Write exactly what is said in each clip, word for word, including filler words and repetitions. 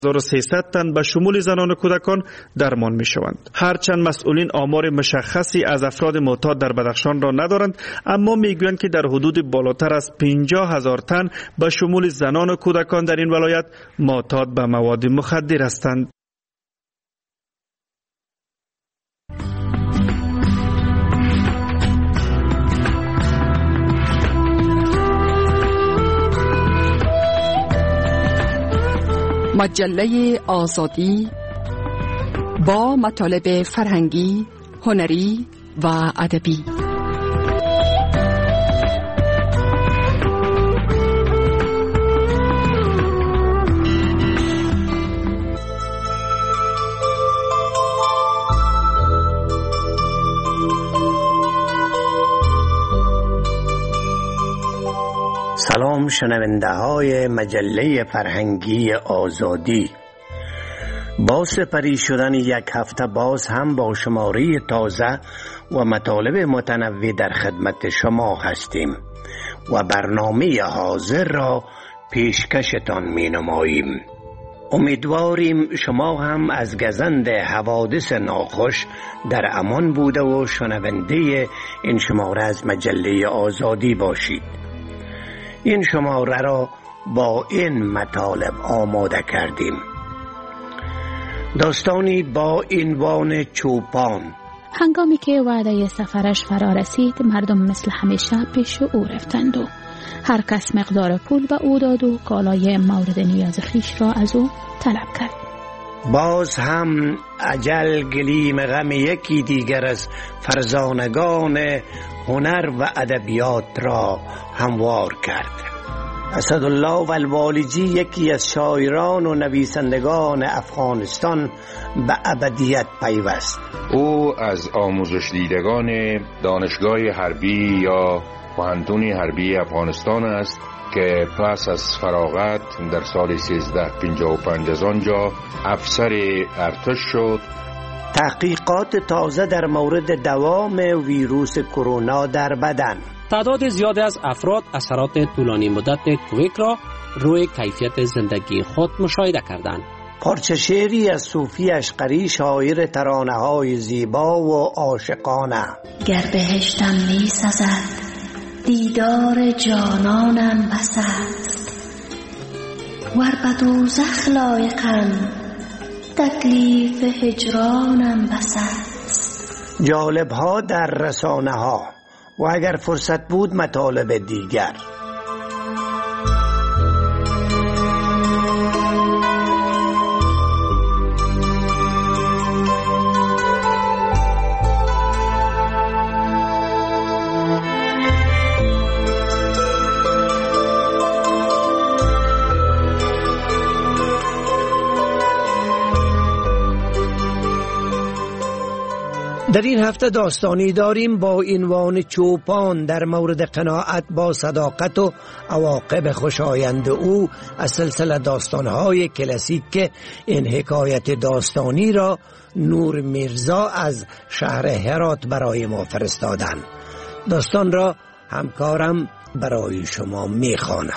هزار و سیصد تن به شمول زنان و کودکان درمان می شوند. هرچند مسئولین آمار مشخصی از افراد معتاد در بدخشان را ندارند، اما می گویند که در حدود بالاتر از پنجاه هزار تن به شمول زنان و کودکان در این ولایت معتاد به مواد مخدر هستند. مجله آزادی با مطالب فرهنگی، هنری و ادبی. سلام شنونده های مجله فرهنگی آزادی. با سپری شدن یک هفته باز هم با شماره تازه و مطالب متنوع در خدمت شما هستیم و برنامه حاضر را پیشکشتان می نماییم. امیدواریم شما هم از گزند حوادث ناخوش در امان بوده و شنونده این شماره از مجله آزادی باشید. این شماره را با این مطالب آماده کردیم. داستانی با عنوان چوپان. هنگامی که وعده سفرش فرا رسید، مردم مثل همیشه پیش او رفتند و هر کس مقدار پول به او داد و کالای مورد نیاز خیش را از او طلب کرد. باز هم اجل گلیم غم یکی دیگر از فرزانگان هنر و ادبیات را هموار کرد. اسدالله والوالجی یکی از شاعران و نویسندگان افغانستان به ابدیت پیوست. او از آموزش دیدگان دانشگاه حربی یا پوهنتون حربی افغانستان است که پس از فراغت در سال سیزده پنجاه و پنج از آنجا افسر ارتش شد. تحقیقات تازه در مورد دوام ویروس کرونا در بدن. تعداد زیادی از افراد اثرات طولانی مدت کووید را روی کیفیت زندگی خود مشاهده کردند. پارچه شعری از صوفی اشقری، شاعر ترانه‌های زیبا و عاشقانه. گر بهشتم می سزد دیدار جانانم بس است، ور به دوزخ لایقم تکلیف هجرانم بس است. جالب ها در رسانه ها و اگر فرصت بود مطالب دیگر. در این هفته داستانی داریم با عنوان چوپان در مورد قناعت با صداقت و عواقب خوشایند او از سلسله داستانهای کلاسیک که این حکایت داستانی را نور میرزا از شهر هرات برای ما فرستادن. داستان را همکارم برای شما میخواند.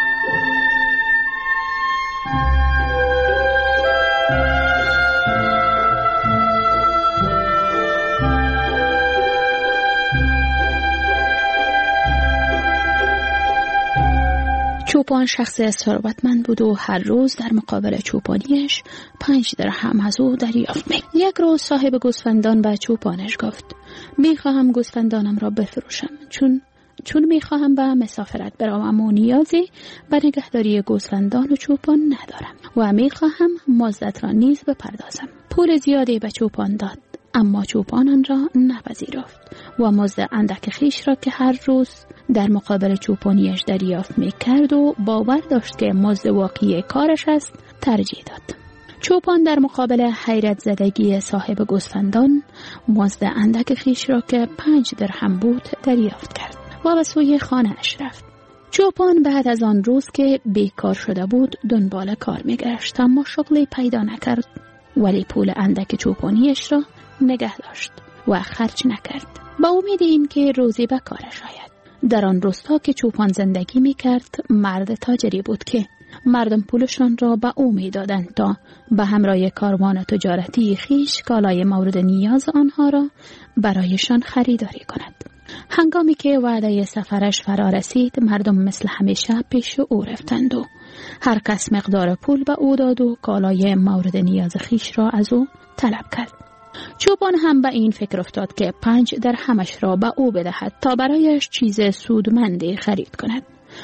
چوپان شخص ثروتمند بود و هر روز در مقابل چوپانیش پنج درهم از او دریافت می. یک روز صاحب گوسفندان به چوپانش گفت: میخواهم گوسفندانم را بفروشم، چون چون میخواهم به مسافرت بروم و نیازی به نگهداری گوسفندان و چوپان ندارم و میخواهم مزدت را نیز بپردازم. پول زیادی به چوپان داد، اما چوپان آن را نپذیرفت و مزد اندک خیش را که هر روز در مقابل چوپانیش دریافت میکرد و باور داشت که مزد واقعی کارش است ترجیح داد. چوپان در مقابل حیرت زدگی صاحب گوسفندان مزد اندک خیش را که پنج درهم بود دریافت کرد و به سوی خانه اش رفت. چوپان بعد از آن روز که بیکار شده بود دنبال کار میگشت، اما شغلی پیدا نکرد، ولی پول اندک چوپانیش را نگه داشت و خرج نکرد با امید این که روزی به کارش آید. در آن روستا که چوپان زندگی میکرد مرد تاجری بود که مردم پولشان را به او می دادند تا به همراه کاروان تجارتی خیش کالای مورد نیاز آنها را برایشان خریداری کند. هنگامی که وعده سفرش فرا رسید، مردم مثل همیشه پیش او رفتند و هر کس مقدار پول به او داد و کالای مورد نیاز خیش را از او طلب کرد. چوپان هم به این فکر افتاد که پنج درهمش را به او بدهد تا برایش چیز سودمندی خرید کند.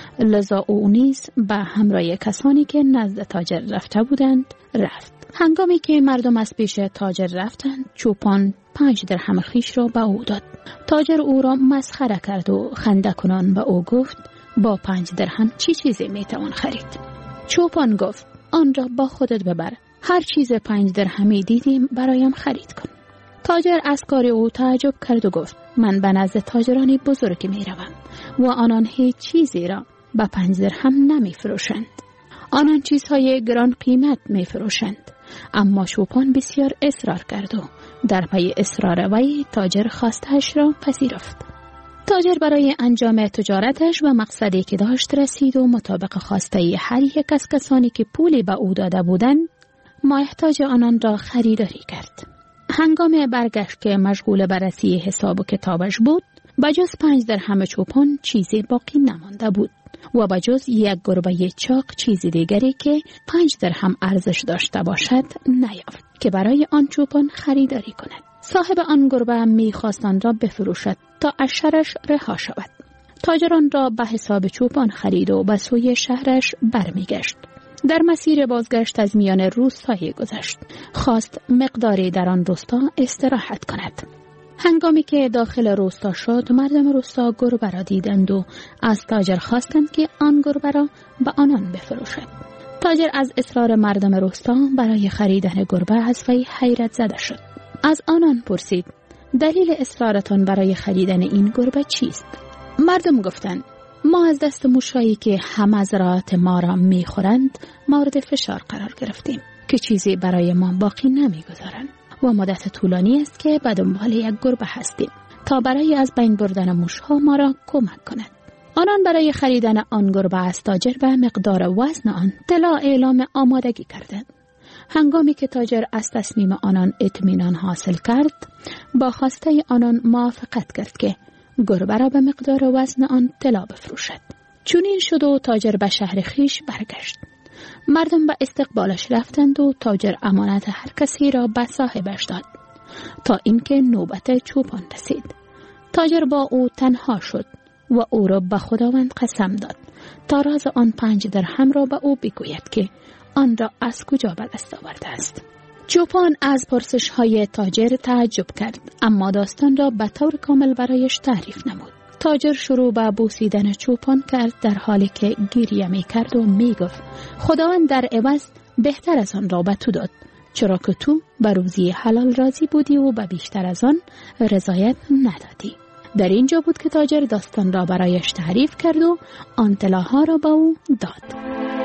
لذا او نیز به همراه کسانی که نزد تاجر رفته بودند رفت. هنگامی که مردم از پیش تاجر رفتند، چوپان پنج درهم خیش را به او داد. تاجر او را مسخره کرد و خنده کنان به او گفت با پنج درهم چی چیزی میتوان خرید؟ چوپان گفت آن را با خودت ببر، هر چیز پنج درهمی دیدیم برایم خرید کن. تاجر از کار او تعجب کرد و گفت من به نزد تاجرانی بزرگی می روم و آنان هیچ چیزی را به پنج درهم نمی فروشند. آنان چیزهای گران قیمت می فروشند. اما چوپان بسیار اصرار کرد و در پی اصرار وی تاجر خواسته‌اش را پذیرفت. تاجر برای انجام تجارتش و مقصدی که داشت رسید و مطابق خواسته هر یک از کسانی که پولی به او داده بودند مایحتاج آنان را خریداری کرد. هنگام برگشت که مشغول بررسی حساب و کتابش بود، بجز پنج درهم چوپان چیزی باقی نمانده بود و بجز یک گربه چاق چیزی دیگری که پنج درهم ارزش داشته باشد نیافت که برای آن چوپان خریداری کند. صاحب آن گربه می‌خواست آن را بفروشد تا از شرش رها شود. تاجران را به حساب چوپان خرید و به سوی شهرش برمیگشت. در مسیر بازگشت از میان روستایی گذشت. خواست مقداری در آن روستا استراحت کند. هنگامی که داخل روستا شد، مردم روستا گربه را دیدند و از تاجر خواستند که آن گربه را به آنان بفروشد. تاجر از اصرار مردم روستا برای خریدن گربه از وی حیرت زده شد. از آنان پرسید دلیل اصرارتان برای خریدن این گربه چیست؟ مردم گفتند ما از دست موشایی که همه زراعت ما را میخورند مورد فشار قرار گرفتیم که چیزی برای ما باقی نمیگذارند و مدت طولانی است که به دنبال یک گربه هستیم تا برای از بین بردن موشها ما را کمک کند. آنان برای خریدن آن گربه از تاجر به مقدار وزن آن طلا اعلام آمادگی کردند. هنگامی که تاجر از تصمیم آنان اطمینان حاصل کرد، با خواسته آنان موافقت کرد که گربه را به مقدار وزن آن طلا بفروشد. چنین شد و تاجر به شهر خیش برگشت. مردم به استقبالش رفتند و تاجر امانت هر کسی را به صاحبش داد تا اینکه نوبت چوپان رسید. تاجر با او تنها شد و او را به خداوند قسم داد تا راز آن پنج درهم را به او بگوید که آن را از کجا به دست آورده است. چوپان از پرسش های تاجر تعجب کرد، اما داستان را به طور کامل برایش تعریف نمود. تاجر شروع به بوسیدن چوپان کرد در حالی که گریه می کرد و می گفت خداوند در عوض بهتر از آن را به تو داد، چرا که تو به روزی حلال راضی بودی و به بیشتر از آن رضایت ندادی. در اینجا بود که تاجر داستان را برایش تعریف کرد و آن طلاها را به او داد.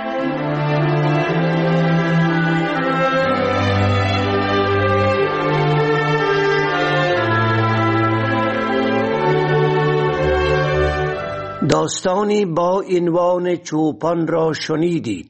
داستانی با عنوان چوپان را شنیدید.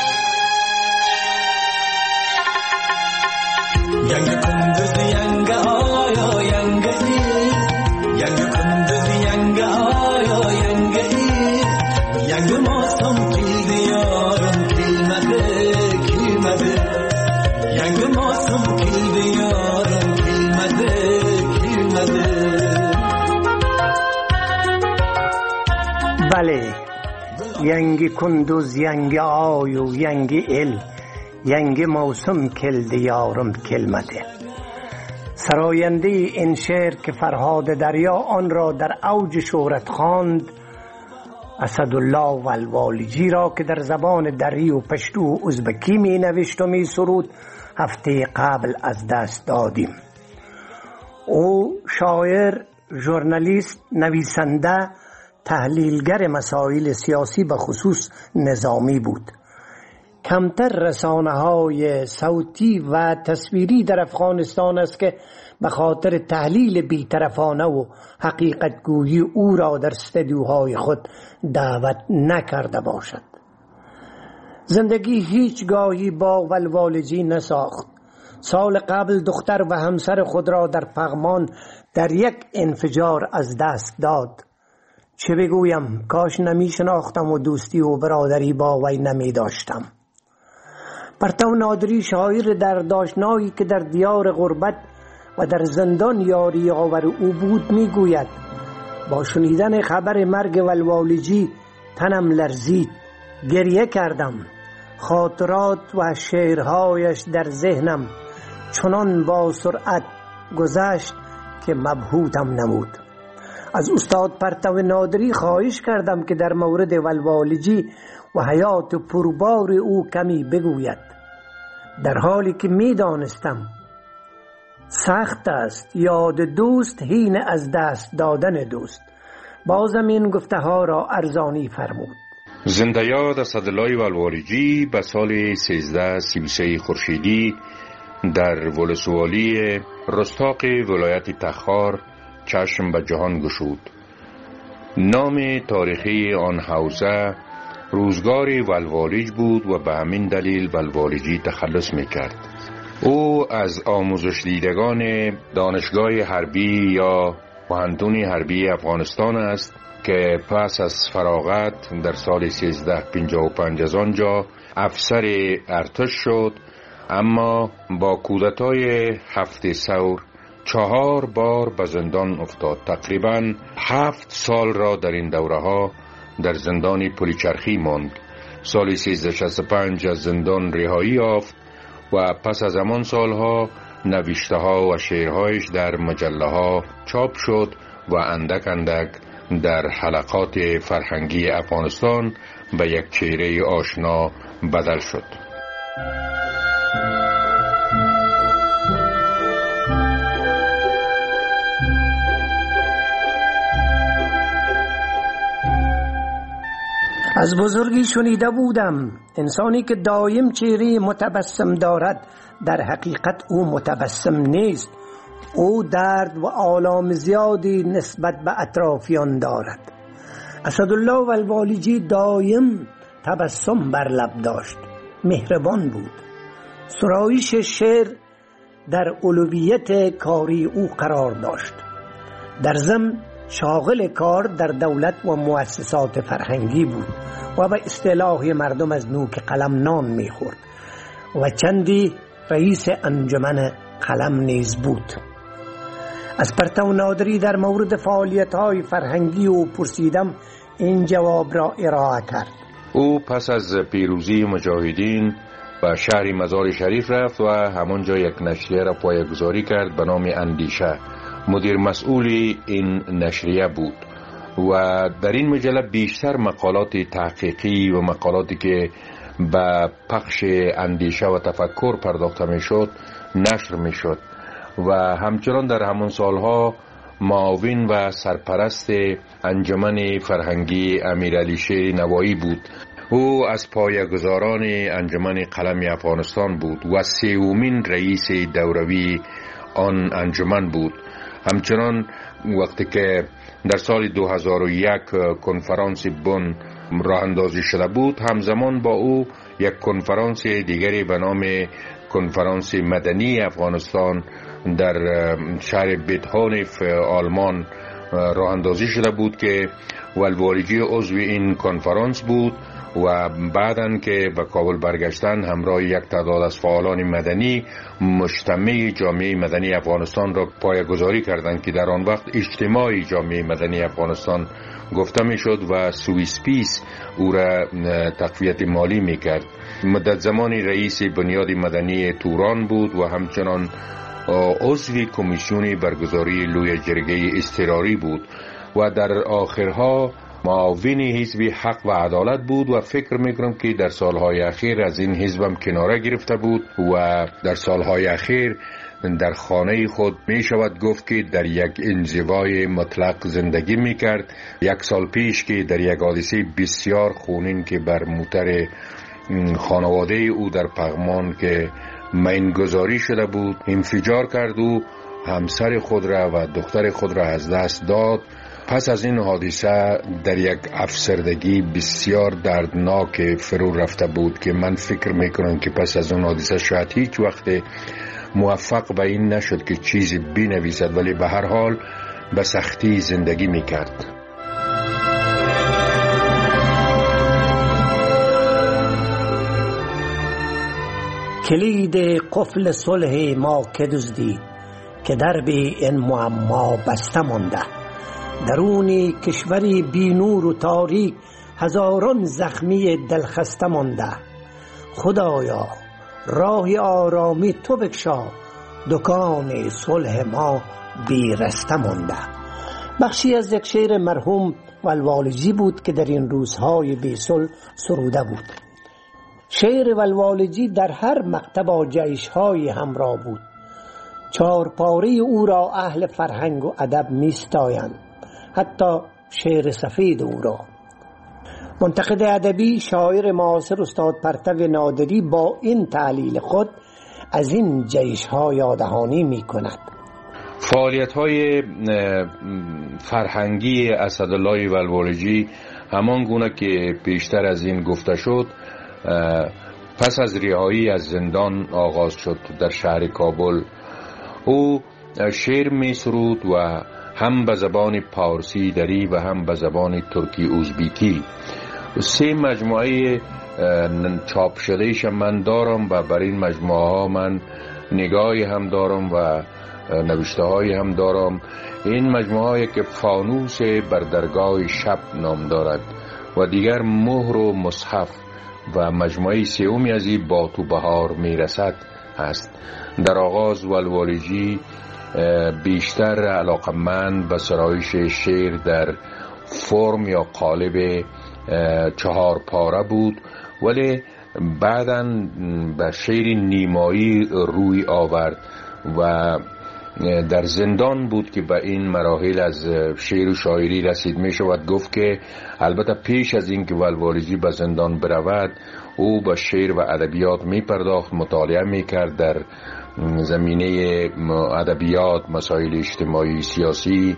ینگ کندوز ینگ آیا ینگ ای ینگ کندوز ینگ آیا ینگ ای ینگ ماسم کل دیارم کلمده کلمده ینگ ماسم کل دیارم کلمده کلمده. بله، ینگ کندوز ینگ آی و ینگ ال ینگ موسم کل دیارم کلمته. سراینده این شعر که فرهاد دریا آن را در اوج شهرت خواند، اسدالله والوالجی را که در زبان دری و پشتو و ازبکی می نوشت و می سرود هفته قبل از دست دادیم. او شاعر، ژورنالیست، نویسنده، تحلیلگر مسائل سیاسی به خصوص نظامی بود. کمتر رسانه های صوتی و تصویری در افغانستان است که به خاطر تحلیل بی‌طرفانه و حقیقت گویی او را در استدیوهای خود دعوت نکرده باشد. زندگی هیچ گاهی با ولوالجی نساخت. سال قبل دختر و همسر خود را در پغمان در یک انفجار از دست داد. چه بگویم، کاش نمی شناختم و دوستی و برادری با وی نمی داشتم. پرتو نادری شاعر دردآشنایی که در دیار غربت و در زندان یاری آور او بود می گوید با شنیدن خبر مرگ ولوالجی تنم لرزید، گریه کردم. خاطرات و شعرهایش در ذهنم چنان با سرعت گذشت که مبهوتم نمود. از استاد پرتو نادری خواهش کردم که در مورد ولوالجی و حیات پربار او کمی بگوید، در حالی که می دانستم سخت است یاد دوست هین از دست دادن دوست. بازم این گفته ها را ارزانی فرمود. زنده یاد اسدالله ولوالجی به سال سیزده سی و سه خورشیدی در ولسوالی رستاق ولایت تخار چشم به جهان گشود. نام تاریخی آن حوزه روزگار ولوالج بود و به همین دلیل ولوالجی تخلص میکرد. او از آموزش دیدگان دانشگاه حربی یا پوهنتون حربی افغانستان است که پس از فراغت در سال سیزده پنجاه و پنج از آنجا افسر ارتش شد، اما با کودتای هفت ثور چهار بار به زندان افتاد. تقریباً هفت سال را در این دوره ها در زندان پلیچرخی ماند. سال سیزده شصت و پنج از زندان رهایی یافت و پس از همان سالها نوشته ها و شعرهایش در مجله ها چاپ شد و اندک اندک در حلقات فرهنگی افغانستان به یک چهره آشنا بدل شد. از بزرگی شنیده بودم انسانی که دایم چهره متبسم دارد در حقیقت او متبسم نیست. او درد و آلام زیادی نسبت به اطرافیان دارد. اسدالله ولوالجی دایم تبسم بر لب داشت، مهربان بود. سرایش شعر در اولویت کاری او قرار داشت. در ضمن شاغل کار در دولت و مؤسسات فرهنگی بود و به اصطلاح مردم از نوک قلم نان میخورد و چندی رئیس انجمن قلم نیز بود. از پرتو نادری در مورد فعالیت‌های فرهنگی او پرسیدم، این جواب را ارائه کرد. او پس از پیروزی مجاهدین به شهر مزار شریف رفت و همانجا یک نشریه را پایه‌گذاری کرد به نام اندیشه. مدیر مسئول این نشریه بود و در این مجله بیشتر مقالات تحقیقی و مقالاتی که به پخش اندیشه و تفکر پرداخته میشد نشر میشد و همچنان در همان سالها معاون و سرپرست انجمن فرهنگی امیرعلی شیر نوایی بود. او از پایه‌گذاران انجمن قلم افغانستان بود و سومین رئیس دوروی آن انجمن بود. همچنان وقتی که در سال دو هزار و یک کنفرانس بن راه اندازی شده بود، همزمان با او یک کنفرانس دیگری به نام کنفرانس مدنی افغانستان در شهر بیتهونف آلمان راه اندازی شده بود که ولوالجی عضو این کنفرانس بود و بعدن که به کابل برگشتن همراه یک تعداد از فعالان مدنی مجتمع جامعه مدنی افغانستان را پایه‌گذاری کردند که در آن وقت اجتماع جامعه مدنی افغانستان گفته میشد و سوئیس پیس او را تقویت مالی میکرد. مدت زمانی رئیس بنیاد مدنی توران بود و همچنان عضو کمیسیون برگزاری لوی جرگه اضطراری بود و در آخرها معاون حزب حق و عدالت بود و فکر میکنم که در سالهای اخیر از این حزبم کناره گرفته بود و در سالهای اخیر در خانه خود می شود گفت که در یک انزوای مطلق زندگی می کرد. یک سال پیش که در یک حادثه بسیار خونین که بر موتر خانواده او در پغمان که مینگذاری شده بود انفجار کرد و همسر خود را و دختر خود را از دست داد پس از این حادثه در یک افسردگی بسیار دردناک فرو رفته بود که من فکر میکنم که پس از اون حادثه شاید هیچ وقت موفق به این نشد که چیزی بنویسد، ولی به هر حال به سختی زندگی میکرد. کلید قفل صلح ما که دزدی که درب این معما بسته مانده. درون کشوری بی نور و تاریک هزاران زخمی دلخسته مانده. خدایا راه آرامی تو بگشا، دکان صلح ما بی رسته مانده. بخشی از یک شعر مرحوم والوالجی بود که در این روزهای بی صلح سروده بود. شعر والوالجی در هر مقطع با جیش‌های همراه بود. چارپاره او را اهل فرهنگ و ادب می‌ستایند، حتی شعر سفید او را. منتقد ادبی شاعر معاصر استاد پرتو نادری با این تعلیل خود از این جیش‌ها یاددهانی می‌کند. فعالیت‌های فرهنگی اسدالله والوالجی همان گونه که پیشتر از این گفته شد پس از رهایی از زندان آغاز شد. در شهر کابل او شعر می سرود و هم به زبان پارسی دری و هم به زبان ترکی ازبیکی. سه مجموعه چاپ شدهش من دارم و بر این مجموعه ها من نگاهی هم دارم و نوشته های هم دارم. این مجموعه هایی که فانوس بر درگاه شب نام دارد و دیگر مهر و مصحف و مجموعه سومی از این با تو بهار میرسد است. در آغاز والوالجی بیشتر علاقمند به سرایش شعر در فرم یا قالب چهار پاره بود، ولی بعداً به شعر نیمایی روی آورد و در زندان بود که به این مراحل از شعر و شاعری رسید. می شود گفت که البته پیش از این که والوالجی به زندان برود او به شعر و ادبیات می پرداخت، مطالعه می کرد در زمینه ادبیات، مسائل اجتماعی سیاسی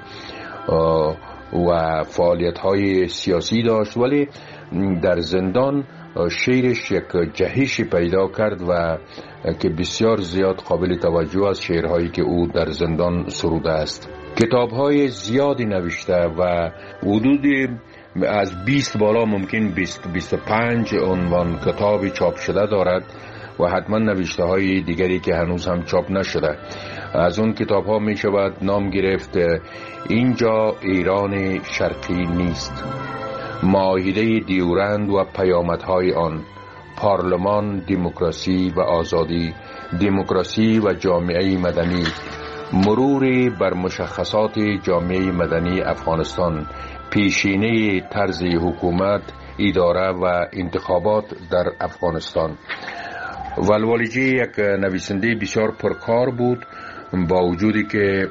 و فعالیت های سیاسی داشت، ولی در زندان شعرش یک جهش پیدا کرد و که بسیار زیاد قابل توجه است شعرهایی که او در زندان سروده است. کتابهای زیادی نوشته و حدود از بیست بالا ممکن بیست بیست و پنج عنوان کتابی چاپ شده دارد و حتما نوشته های دیگری که هنوز هم چاپ نشده. از اون کتاب ها می شود نام گرفت اینجا ایران شرقی نیست، معاهده دیورند و پیامدهای آن، پارلمان، دموکراسی و آزادی، دموکراسی و جامعه مدنی، مرور بر مشخصات جامعه مدنی افغانستان، پیشینه طرز حکومت، اداره و انتخابات در افغانستان. والوالجی یک نویسنده بسیار پرکار بود، با وجودی که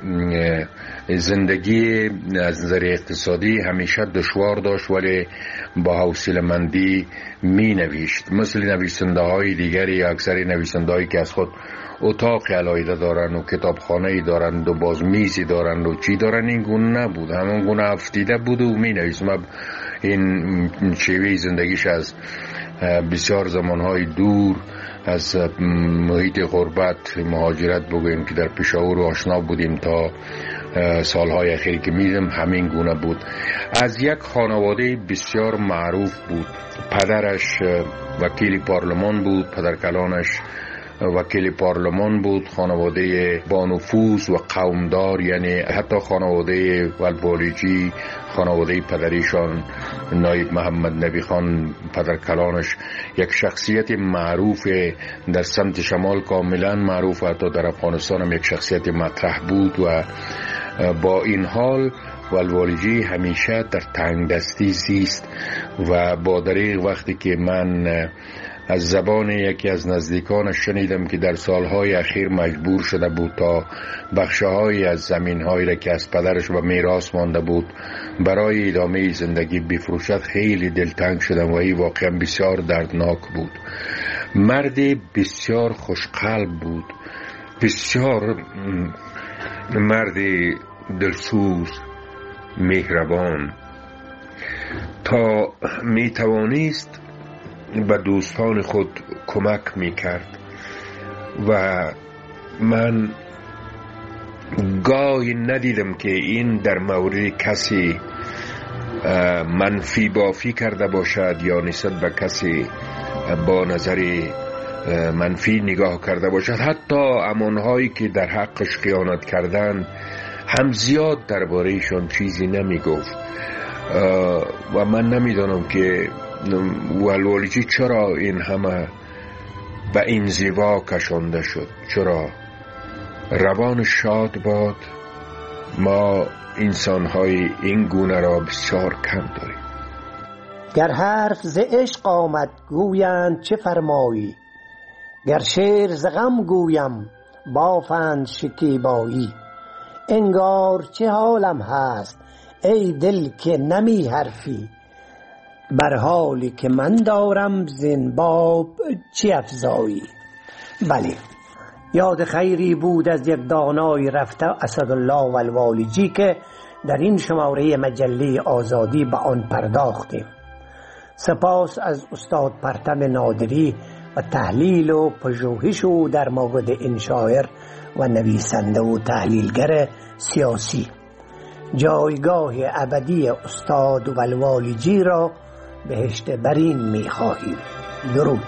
زندگی از نظر اقتصادی همیشه دشوار داشت، ولی با حوصله‌مندی می نوشت. مثل نویسنده های دیگری، اکثر نویسنده هایی که از خود اتاق علاوه دارن و کتابخانه دارن و باز میزی دارن و چی دارن، این گونه نبود، همون گونه افتیده بود و می نویست. این شیوه زندگیش از بسیار زمانهای دور از محیط غربت مهاجرت بگوییم که در پشاور آشنا بودیم تا سالهای اخیر که میدیم همین گونه بود. از یک خانواده بسیار معروف بود. پدرش وکیل پارلمان بود، پدرکلانش وکیل پارلمان بود، خانواده با نفوذ و قومدار، یعنی حتی خانواده والوالجی، خانواده پدریشان نایب محمد نبی خان پدرکلانش یک شخصیت معروف در سمت شمال، کاملا معروف، حتی در افغانستان هم یک شخصیت مطرح بود. و با این حال والوالجی همیشه در تنگ دستی زیست و با دریغ وقتی که من از زبان یکی از نزدیکانش شنیدم که در سالهای اخیر مجبور شده بود تا بخشهایی از زمینهایی را که از پدرش و میراث مانده بود برای ادامه زندگی بفروشد، خیلی دلتنگ شدم و این واقعا بسیار دردناک بود. مرد بسیار خوشقلب بود، بسیار مرد دلسوز مهربان تا می توانست به دوستان خود کمک می کرد و من گاهی ندیدم که این در مورد کسی منفی بافی کرده باشد یا نسبت به کسی با نظر منفی نگاه کرده باشد. حتی امانهایی که در حقش خیانت کردن هم زیاد دربارهشان چیزی نمی گفت و من نمیدانم که ولوالجی چرا این همه به انزوا کشانده شد. چرا؟ روان شاد باد. ما انسان‌های این گونه را بسیار کم داریم. گر حرف ز عشق آمد گویند چه فرمایی، گر شعر ز غم گویم بافند شکیبایی. انگار چه حالم هست ای دل که نمی حرفی، بر حالی که من دارم زین باب چه افزایی. بله، یاد خیری بود از یک دانای رفته اسدالله ولوالجی که در این شماره مجله آزادی به آن پرداختیم. سپاس از استاد پرتم نادری و تحلیل و پژوهش او در مورد این شاعر و نویسنده و تحلیلگر سیاسی. جایگاه ابدی استاد ولوالجی را بهشت برین می خواهیم. درود.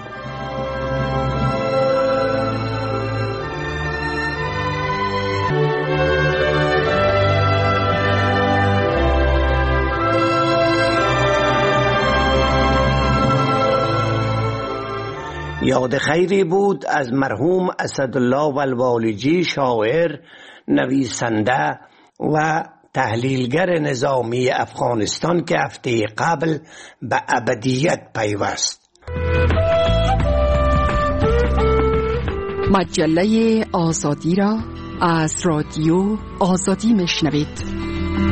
یاد خیری بود از مرحوم اسدالله ولوالجی، شاعر، نویسنده و تحلیلگر نظامی افغانستان که هفته قبل به ابدیت پیوست. مجله آزادی را از رادیو آزادی میشنوید.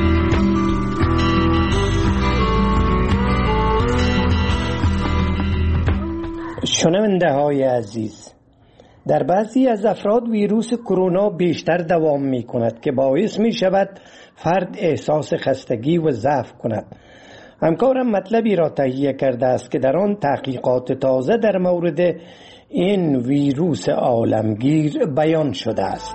شنونده های عزیز، در بعضی از افراد ویروس کرونا بیشتر دوام می کند که باعث می شود فرد احساس خستگی و ضعف کند. همکارم مطلبی را تهیه کرده است که در آن تحقیقات تازه در مورد این ویروس عالمگیر بیان شده است.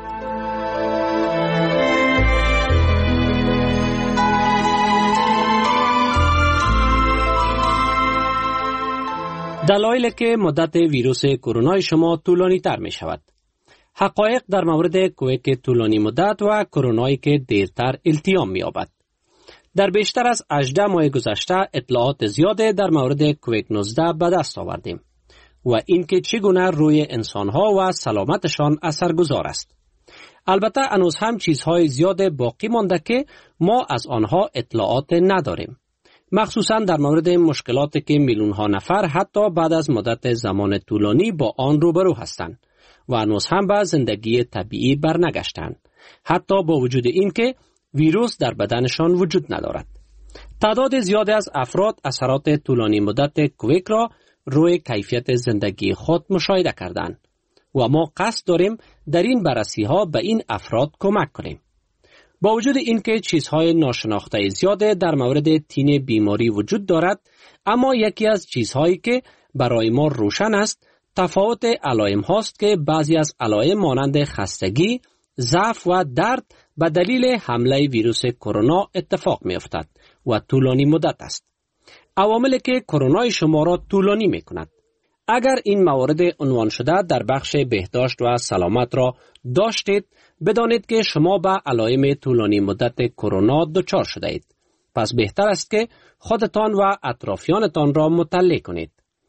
دلایلی که مدت ویروس کرونا شما طولانی تر می شود. حقایق در مورد کویک طولانی مدت و کرونایی که دیرتر التیام می یابد. در بیشتر از هجده ماه گذشته اطلاعات زیاده در مورد کویک نوزده به دست آوردیم و اینکه چگونه روی انسانها و سلامتشان اثرگذار است. البته هنوز هم چیزهای زیاد باقی مانده که ما از آنها اطلاعات نداریم. مخصوصا در مورد مشکلاتی که میلیون ها نفر حتی بعد از مدت زمان طولانی با آن روبرو هستند و هنوز هم به زندگی طبیعی برنگشتند، حتی با وجود اینکه ویروس در بدنشان وجود ندارد. تعداد زیادی از افراد اثرات طولانی مدت کویک را روی کیفیت زندگی خود مشاهده کردند و ما قصد داریم در این بررسی ها به این افراد کمک کنیم. با وجود اینکه چیزهای ناشناخته زیاده در مورد تین بیماری وجود دارد، اما یکی از چیزهایی که برای ما روشن است تفاوت علائم هاست که بعضی از علائم مانند خستگی، ضعف و درد به دلیل حمله ویروس کرونا اتفاق می افتد و طولانی مدت است. عواملی که کرونا شما را طولانی می کند. اگر این موارد عنوان شده در بخش بهداشت و سلامت را داشتید، بدانید که شما به علائم طولانی مدت کرونا دچار شده اید. پس بهتر است که خودتان و اطرافیانتان را مطلع کنید.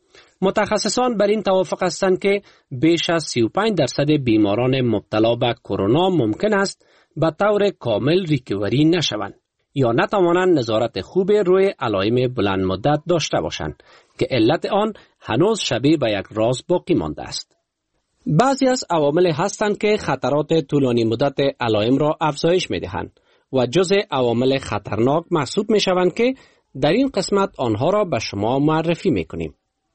متخصصان بر این توافق هستند که بیش از سی و پنج درصد بیماران مبتلا به کرونا ممکن است به طور کامل ریکوری نشوند یا نتوانند نظارت خوب روی علائم بلند مدت داشته باشند که علت آن هنوز شبیه به یک راز باقی مانده است. بعضی از عوامل هستند که خطرات طولانی مدت علائم را افزایش می‌دهند و جزء عوامل خطرناک محسوب می‌شوند که در این قسمت آنها را به شما معرفی می‌کنیم.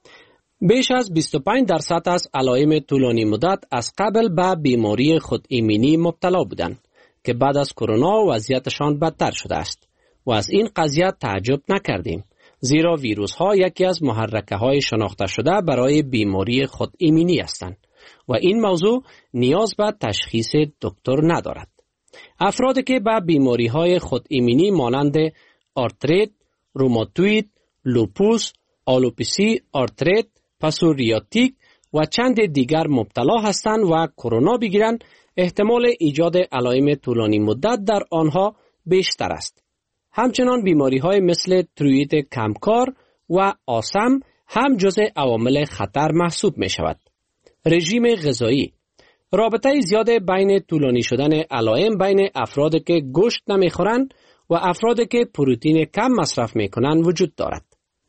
بیش از بیست و پنج درصد از علائم طولانی مدت از قبل به بیماری خود ایمنی مبتلا بودند که بعد از کرونا وضعیتشان بدتر شده است و از این قضیه تعجب نکردیم، زیرا ویروس ها یکی از محرکه های شناخته شده برای بیماری خود ایمنی هستند و این موضوع نیاز به تشخیص دکتر ندارد. افرادی که به بیماری های خود ایمنی مانند آرتریت، روماتوید، لوپوس، آلوپسی آرتریت، پسوریاتیک و چند دیگر مبتلا هستند و کرونا بگیرند، احتمال ایجاد علائم طولانی مدت در آنها بیشتر است. همچنان بیماری های مثل تروئید کمکار و آسم هم جزء عوامل خطر محسوب می شود. رژیم غذایی. رابطه زیاد بین طولانی شدن علائم بین افرادی که گوشت نمیخورند و افرادی که پروتئین کم مصرف میکنند وجود دارد.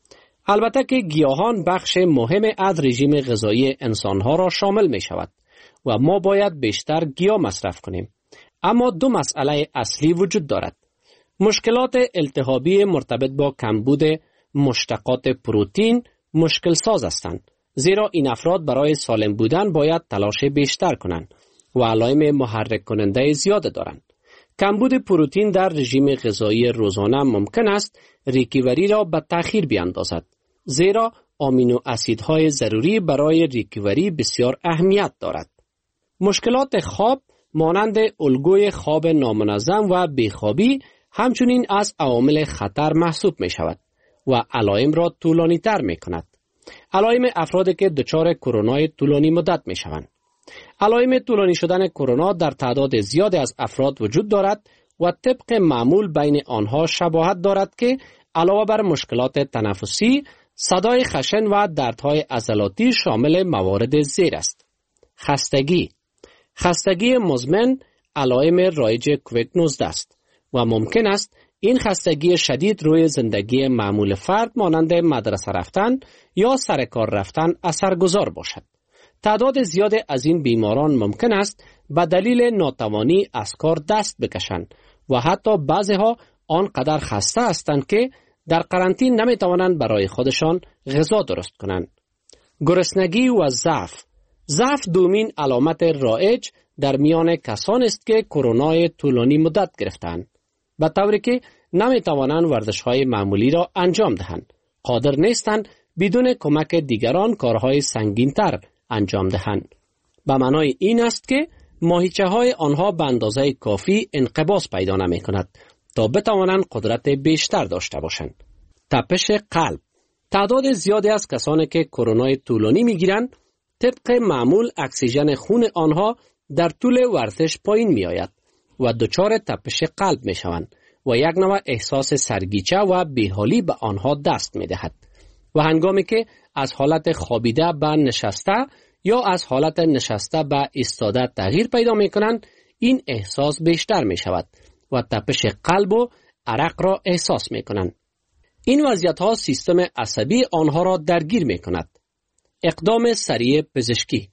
البته که گیاهان بخش مهم از رژیم غذایی انسانها را شامل می شود و ما باید بیشتر گیاه مصرف کنیم. اما دو مسئله اصلی وجود دارد. مشکلات التهابی مرتبط با کمبود مشتقات پروتئین مشکل ساز هستند، زیرا این افراد برای سالم بودن باید تلاش بیشتر کنند و علائم محرک کننده زیاد دارند. کمبود پروتئین در رژیم غذایی روزانه ممکن است ریکاوری را به تأخیر بیاندازد، زیرا آمینو اسیدهای ضروری برای ریکاوری بسیار اهمیت دارد. مشکلات خواب مانند الگوی خواب نامنظم و بیخوابی همچنین از عوامل خطر محسوب می شود و علائم را طولانی تر می کند. علائم افرادی که دچار کرونا طولانی مدت می شوند. علائم طولانی شدن کرونا در تعداد زیاد از افراد وجود دارد و طبق معمول بین آنها شباهت دارد که علاوه بر مشکلات تنفسی، صدای خشن و دردهای عضلاتی شامل موارد زیر است. خستگی. خستگی مزمن علائم رایج کووید نوزده است و ممکن است این خستگی شدید روی زندگی معمول فرد مانند مدرسه رفتن یا سر کار رفتن اثرگذار باشد. تعداد زیاد از این بیماران ممکن است به دلیل ناتوانی از کار دست بکشند و حتی بعضیها آنقدر خسته هستند که در قرنطین نمی توانند برای خودشان غذا درست کنند. گرسنگی و ضعف. ضعف دومین علامت رایج در میان کسانی است که کرونا طولانی مدت گرفتند، به طوری که نمی توانند ورزش‌های معمولی را انجام دهند. قادر نیستند بدون کمک دیگران کارهای سنگین‌تر انجام دهند. به معنای این است که ماهیچه‌های آنها به اندازه کافی انقباض پیدا نمی‌کند تا بتوانند قدرت بیشتر داشته باشند. تپش قلب. تعداد زیادی از کسانی که کرونا طولانی می‌گیرند طبق معمول اکسیژن خون آنها در طول ورزش پایین می‌آید و دچار تپش قلب می‌شوند و یک نوع احساس سرگیچه و بیحالی به آنها دست می‌دهد و هنگامی که از حالت خوابیده به نشسته یا از حالت نشسته به ایستاده تغییر پیدا می‌کنند، این احساس بیشتر می‌شود و تپش قلب و عرق را احساس می‌کنند. این وضعیت‌ها سیستم عصبی آنها را درگیر می‌کند. اقدام سریع پزشکی.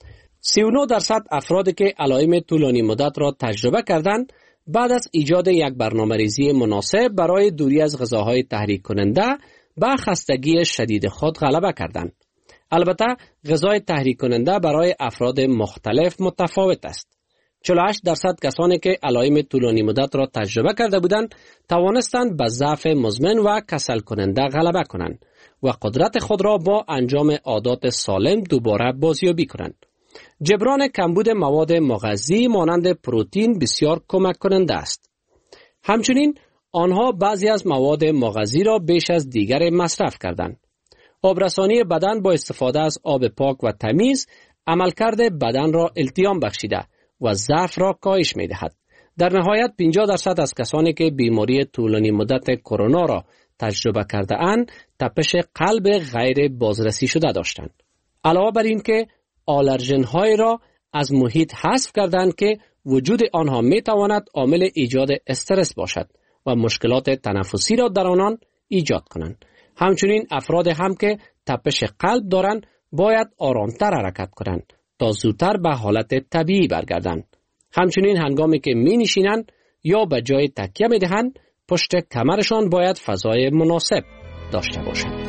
سی و نه درصد افرادی که علائم طولانی مدت را تجربه کردند بعد از ایجاد یک برنامه‌ریزی مناسب برای دوری از غذاهای تحریک کننده به خستگی شدید خود غلبه کردند. البته غذای تحریک کننده برای افراد مختلف متفاوت است. چهل و هشت درصد کسانی که علائم طولانی مدت را تجربه کرده بودند توانستند به ضعف مزمن و کسل کننده غلبه کنند و قدرت خود را با انجام عادات سالم دوباره بازیابی کنند. جبران کمبود مواد مغذی مانند پروتئین بسیار کمک کننده است. همچنین آنها بعضی از مواد مغذی را بیش از دیگر مصرف کردند. آبرسانی بدن با استفاده از آب پاک و تمیز عملکرد بدن را التیام بخشیده و ضعف را کاهش می دهد. در نهایت پنجاه درصد از کسانی که بیماری طولانی مدت کرونا را تجربه کرده اند تپش قلب غیر بازرسی شده داشتند. علاوه بر این که آلرژن های را از محیط حذف کردند که وجود آنها می تواند عامل ایجاد استرس باشد و مشکلات تنفسی را در آنان ایجاد کنند. همچنین افراد هم که تپش قلب دارند باید آرامتر حرکت کنند تا زودتر به حالت طبیعی برگردند. همچنین هنگامی که می نشینند یا به جای تکیه می دهند پشت کمرشان باید فضای مناسب داشته باشد.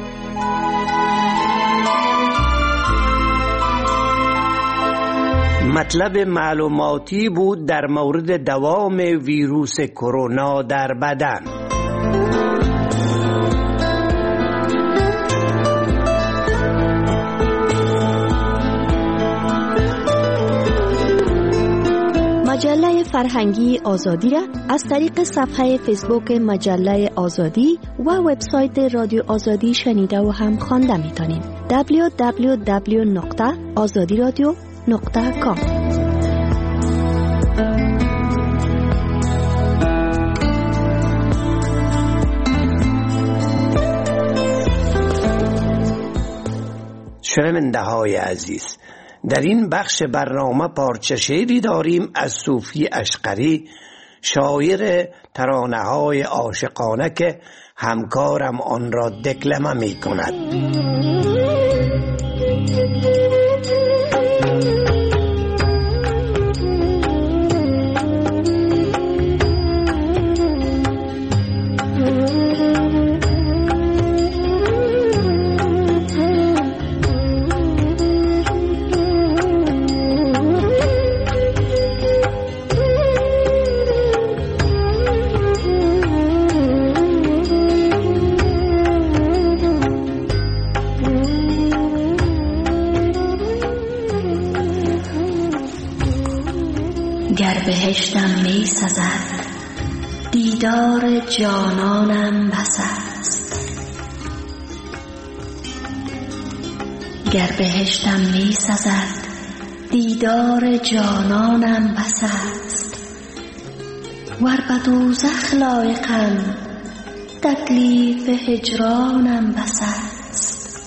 مطلب معلوماتی بود در مورد دوام ویروس کرونا در بدن. مجله فرهنگی آزادی را از طریق صفحه فیسبوک مجله آزادی و وبسایت رادیو آزادی شنیده و هم خوانده می‌تونید. دبلیو دبلیو دبلیو نقطه آزادی رادیو نقطه کام. شنونده های عزیز، در این بخش برنامه پارچه شعری داریم از صوفی اشقری، شاعر ترانه های عاشقانه که همکارم آن را دکلمه می کند. گر بهشتم می سزد دیدار جانانم بس است. گر بهشتم می سزد دیدار جانانم بس است. ور به دوزخ لایقم تکلیف هجرانم بس است.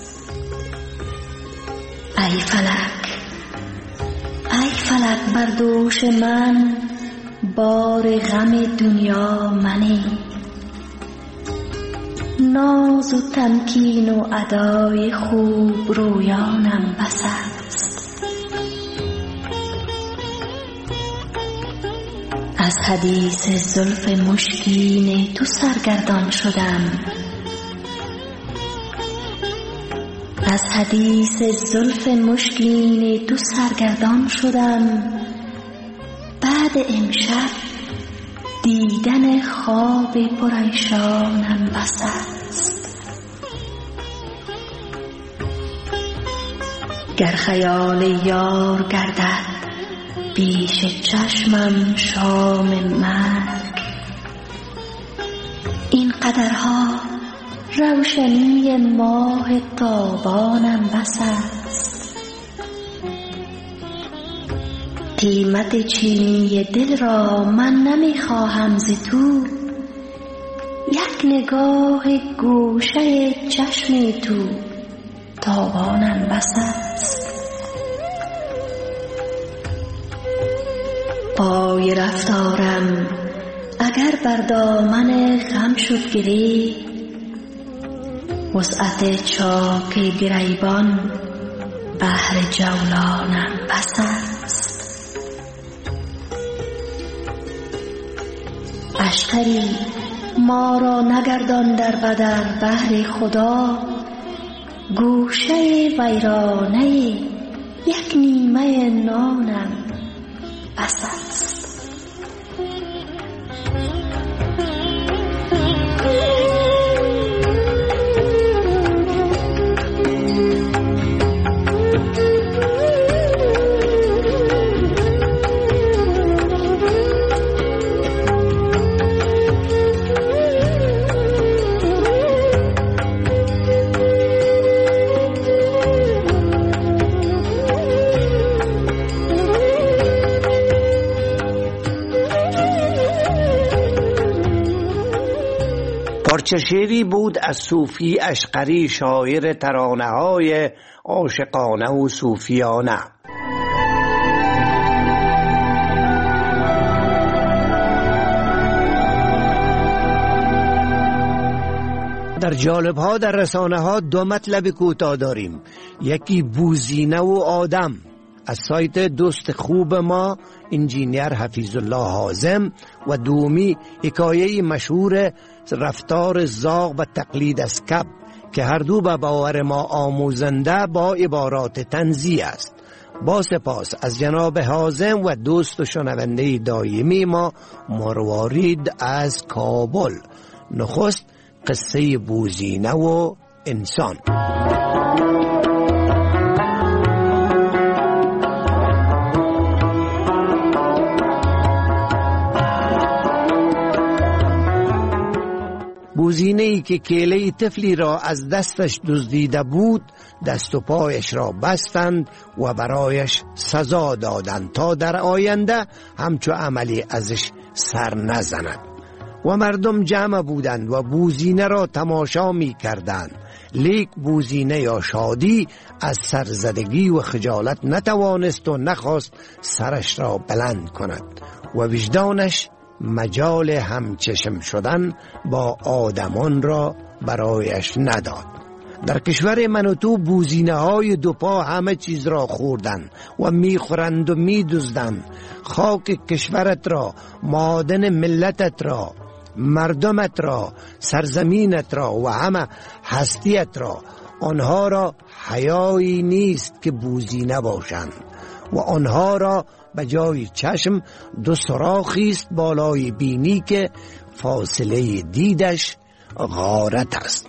ای فلک ای فلک بر دوش من بار غم دنیا منی. ناز و تمکین و ادای خوب رویانم بس است. از حدیث زلف مشکین تو سرگردان شدم. از حدیث زلف مشکین تو سرگردان شدم. بعد امشب دیدن خواب پریشانم بس است. گر خیال یار گردد پیش چشمم شام مرگ. این قدرها روشنی ماه تابانم بس است. قیمت چینی دل را من نمیخواهم ز تو. یک نگاه گوشه چشم تو تابانم بس است. پای رفتارم اگر بر دامن غم شد گری. وسعت چاک گریبان بحر جولانم بس است. اشتری ما را نگردان در بدر بحر خدا. گوشه ویرانه یک نیمه نانم بس است. پارچه شعری بود از صوفی اشقری، شاعر ترانه های عاشقانه و صوفیانه. در جالب ها در رسانه ها دو مطلب کوتاه داریم. یکی بوزینه و آدم از سایت دوست خوب ما انجینیر حفیظ الله حازم و دومی حکایه مشهور رفتار زاغ و تقلید از کب که هر دو به باور ما آموزنده با عبارات طنزی است. با سپاس از جناب حازم و دوست و شنونده دائمی ما مروارید از کابل. نخست قصه بوزینه و انسان. بوزینه‌ای که کیله طفلی را از دستش دزدیده بود دست و پایش را بستند و برایش سزا دادند تا در آینده همچو عملی ازش سر نزند. و مردم جمع بودند و بوزینه را تماشا می کردند، لیک بوزینه یا شادی از سرزدگی و خجالت نتوانست و نخواست سرش را بلند کند و وجدانش مجال همچشم شدن با آدمان را برایش نداد. در کشور من و تو بوزینه های دو پا همه چیز را خوردن و میخورند و میدزدند. خاک کشورت را، معادن ملتت را، مردمت را، سرزمینت را و همه هستیت را. آنها را حیایی نیست که بوزینه باشند و آنها را به جای چشم دو سوراخی است بالای بینی که فاصله دیدش غارت است.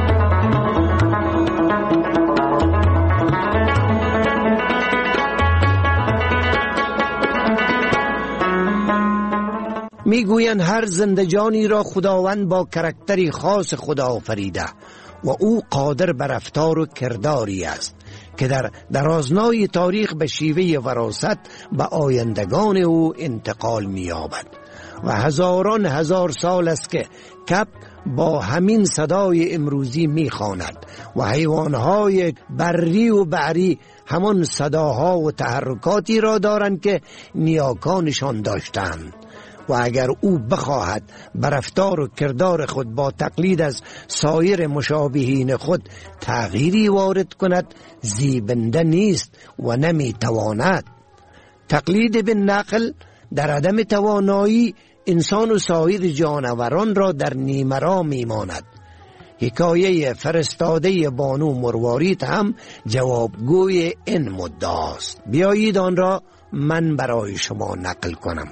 میگویند هر زندجانی را خداوند با کرکتری خاص خدا آفریده و او قادر بر رفتار و کرداری است که در درازنای تاریخ به شیوه وراثت به آیندگان او انتقال می‌یابد. و هزاران هزار سال است که کپ با همین صدای امروزی می‌خواند و حیوانهای بری و بحری همان صداها و تحرکاتی را دارند که نیاکانشان داشتند. و اگر او بخواهد بر رفتار و کردار خود با تقلید از سایر مشابهین خود تغییری وارد کند زیبنده نیست و نمی تواند. تقلید به نقل در عدم توانایی انسان و سایر جانوران را در نیمرا می ماند. حکایه فرستاده بانو مروارید هم جوابگوی این مدعاست. بیایید آن را من برای شما نقل کنم.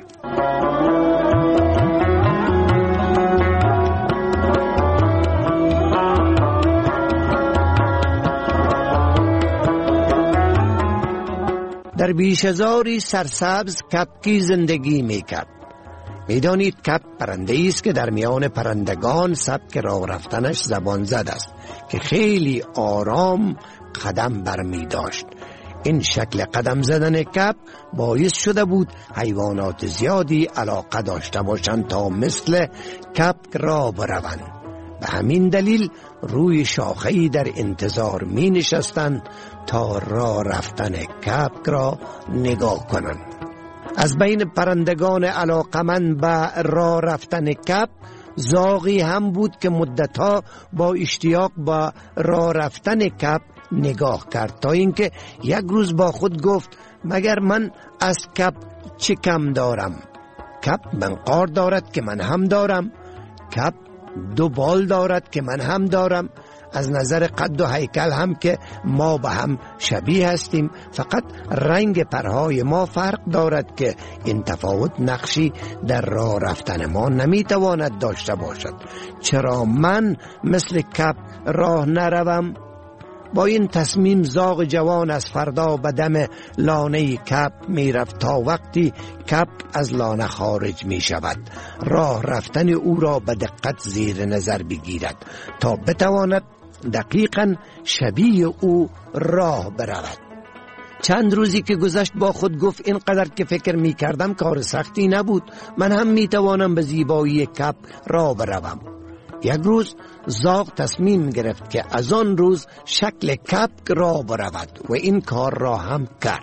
در بیش هزاری سرسبز کپکی زندگی میکرد. میدانید کپ پرنده است که در میان پرندگان سبک راه رفتنش زبان زد است که خیلی آرام قدم برمی داشت. این شکل قدم زدن کپ باعث شده بود حیوانات زیادی علاقه داشته باشند تا مثل کپ راه بروند. به همین دلیل روی شاخه‌ای در انتظار می نشستند تا راه رفتن کپک را نگاه کنند. از بین پرندگان علاقمند به راه رفتن کپ زاغی هم بود که مدتها با اشتیاق به راه رفتن کپ نگاه کرد تا اینکه یک روز با خود گفت مگر من از کپ چه کم دارم؟ کپ منقار دارد که من هم دارم، کپ دو بال دارد که من هم دارم، از نظر قد و هیکل هم که ما به هم شبیه هستیم، فقط رنگ پرهای ما فرق دارد که این تفاوت نقشی در راه رفتن ما نمیتواند داشته باشد. چرا من مثل کپ راه نروم؟ با این تصمیم زاغ جوان از فردا به دم لانه کپ می رفت تا وقتی کپ از لانه خارج می شود راه رفتن او را به دقت زیر نظر بگیرد تا بتواند دقیقاً شبیه او راه برود. چند روزی که گذشت با خود گفت اینقدر که فکر می کردم کار سختی نبود، من هم می توانم به زیبایی کپ راه بروم. یک روز زاغ تصمیم گرفت که از آن روز شکل کپک را برود و این کار را هم کرد.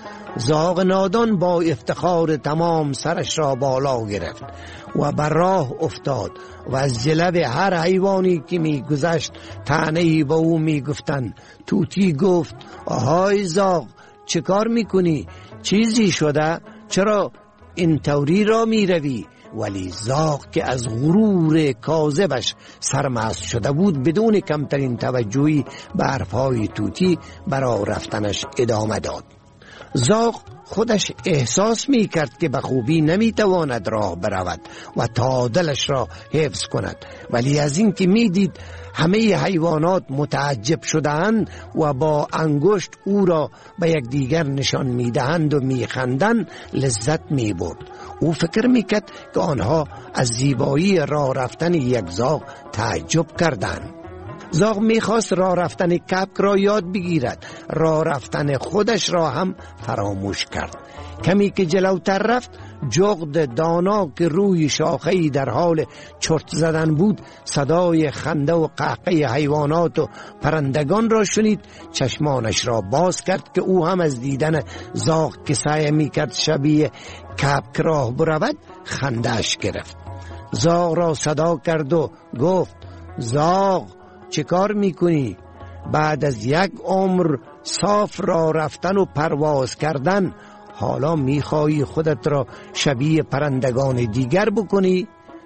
زاغ نادان با افتخار تمام سرش را بالا گرفت و بر راه افتاد و از جلب هر حیوانی که می گذشت طعنه‌ای به او می گفتند. طوطی گفت آهای زاغ چه کار می کنی؟ چیزی شده؟ چرا این طوری را می روی؟ ولی زاغ که از غرور کاذبش سرمست شده بود بدون کمترین توجهی به حرفهای طوطی برای رفتنش ادامه داد. زاغ خودش احساس می کرد که به خوبی نمی تواند راه برود و تعادلش را حفظ کند، ولی از این که می دید همه حیوانات متعجب شده‌اند و با انگشت او را به یکدیگر نشان می دهند و می خندند لذت می برد. او فکر می کرد که آنها از زیبایی راه رفتن یک زاغ تعجب کردند. زاغ میخواست راه رفتن کبک را یاد بگیرد، راه رفتن خودش را هم فراموش کرد. کمی که جلوتر رفت، جغد دانا که روی شاخه‌ای در حال چرت زدن بود صدای خنده و قهقه حیوانات و پرندگان را شنید. چشمانش را باز کرد که او هم از دیدن زاغ که سعی میکرد شبیه کبک راه برود خنده‌اش گرفت. زاغ را صدا کرد و گفت: زاغ، چه کار میکنی؟ بعد از یک عمر صاف را رفتن و پرواز کردن حالا میخوایی خودت را شبیه پرندگان دیگر بکنی؟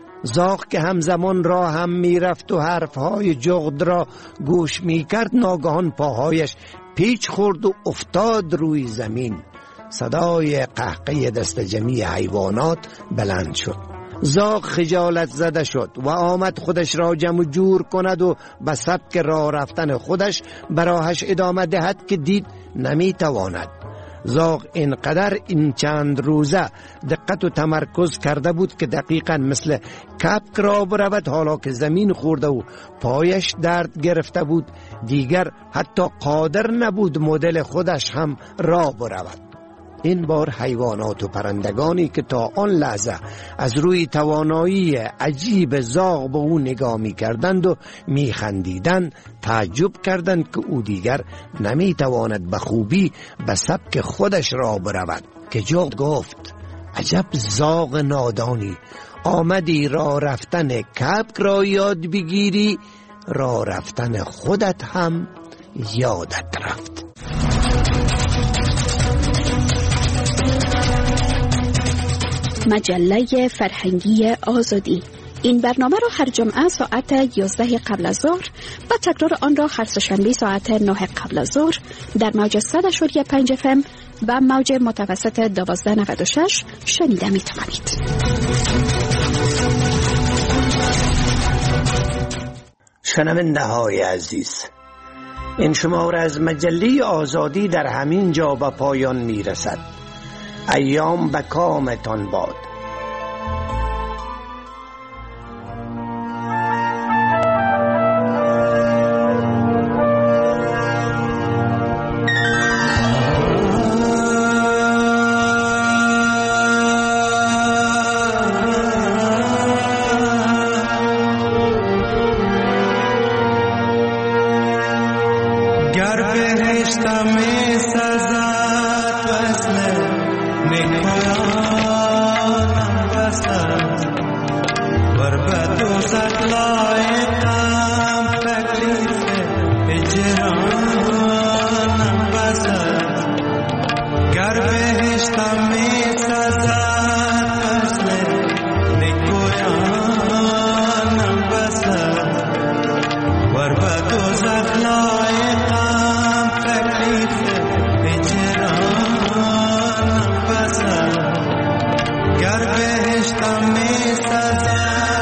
زاغ که همزمان را هم میرفت و حرفهای جغد را گوش میکرد، ناگهان پاهایش پیچ خورد و افتاد روی زمین. صدای قهقه دست جمعی حیوانات بلند شد. زاغ خجالت زده شد و آمد خودش را جمع جور کند و به سبک راه رفتن خودش براهش ادامه دهد که دید نمیتواند. زاغ اینقدر این چند روزه دقت و تمرکز کرده بود که دقیقاً مثل کبک را برود. حالا که زمین خورده و پایش درد گرفته بود، دیگر حتی قادر نبود مدل خودش هم را برود. این بار حیوانات و پرندگانی که تا آن لحظه از روی توانایی عجیب زاغ به او نگاه می کردند و می خندیدند تعجب کردند که او دیگر نمی تواند به خوبی به سبک خودش را برود. که جغد گفت: عجب زاغ نادانی، آمدی راه رفتن کبک را یاد بگیری، راه رفتن خودت هم یادت رفت. مجله فرهنگی آزادی. این برنامه را هر جمعه ساعت یازده قبل از ظهر و تکرار آن را هر سه‌شنبه ساعت نه قبل از ظهر در موج صد و پنج اف ام و موج متوسط دوازده نود و شش شنیده می توانید. شنونده های عزیز، این شماره از مجله آزادی در همین جا به پایان می رسد. ایام به کامتان باد. گر بهشت می سزد وصل نکویانم بسد ور به دوزخ لایقم تکلیف اجرانم بسد گر بهشتم می سزد وصل نکویانم بسد ور به دوزخ لایقم تکلیف اجرانم بسد گر بهشتم می سزد.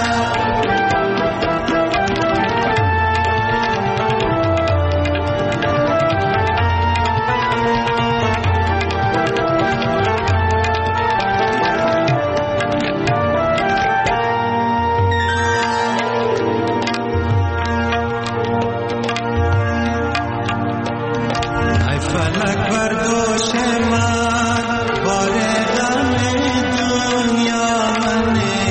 ای فلک بردوش من بار غم دنیا منه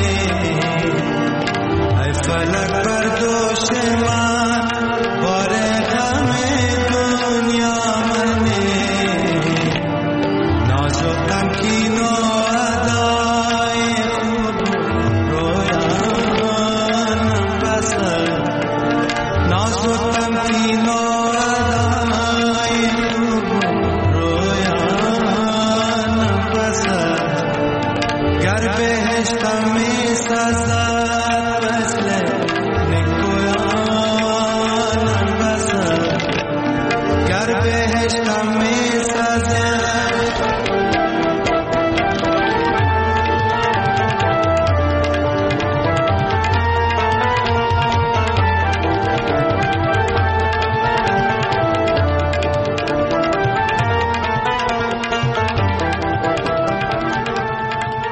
ای فلک بردوش من بار غم دنیا منه نازکم کینو ادای خوب رویانم بسد نازکم کینو ادای خوب رویانم بسد گر بهشتم می